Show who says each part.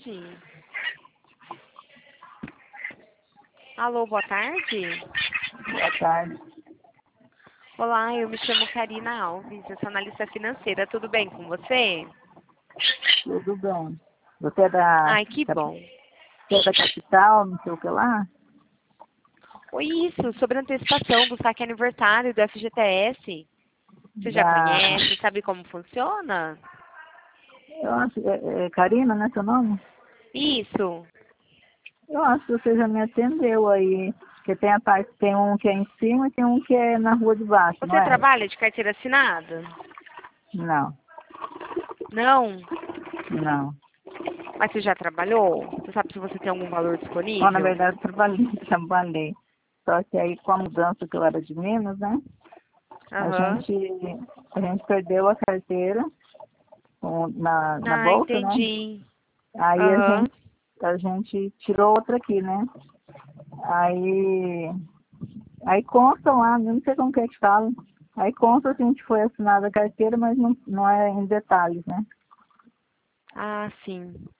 Speaker 1: tarde. Alô, boa tarde.
Speaker 2: Boa tarde.
Speaker 1: Olá, eu me chamo Karina Alves, eu sou analista financeira. Tudo bem com você?
Speaker 2: Tudo bem. Você é da,
Speaker 1: Ai, que bom.
Speaker 2: você é da capital, não sei o que lá?
Speaker 1: Oi, isso, sobre antecipação do saque aniversário do FGTS. Você já
Speaker 2: Da,
Speaker 1: conhece, sabe como funciona?
Speaker 2: eu acho, é Karina, né, seu nome?
Speaker 1: Isso.
Speaker 2: Eu acho que você já me atendeu aí. Porque tem a parte, tem um que é em cima e tem um que é na rua de baixo, não
Speaker 1: Você
Speaker 2: é?
Speaker 1: trabalha de carteira assinada?
Speaker 2: Não,
Speaker 1: Não.
Speaker 2: não.
Speaker 1: Mas você já trabalhou? Você sabe se você tem algum valor
Speaker 2: Bom, na
Speaker 1: disponível?
Speaker 2: verdade, eu trabalhei, trabalhei. Só que aí, com a mudança que eu era de Minas, né? A
Speaker 1: Aham.
Speaker 2: gente, a gente perdeu a carteira na
Speaker 1: Ah,
Speaker 2: bolsa, né?
Speaker 1: entendi.
Speaker 2: Aí
Speaker 1: Aham.
Speaker 2: a gente tirou outra aqui, né? Aí, aí consta lá, não sei como que é que fala. Aí consta se a gente foi assinada a carteira, mas não é em detalhes, né?
Speaker 1: Ah, sim.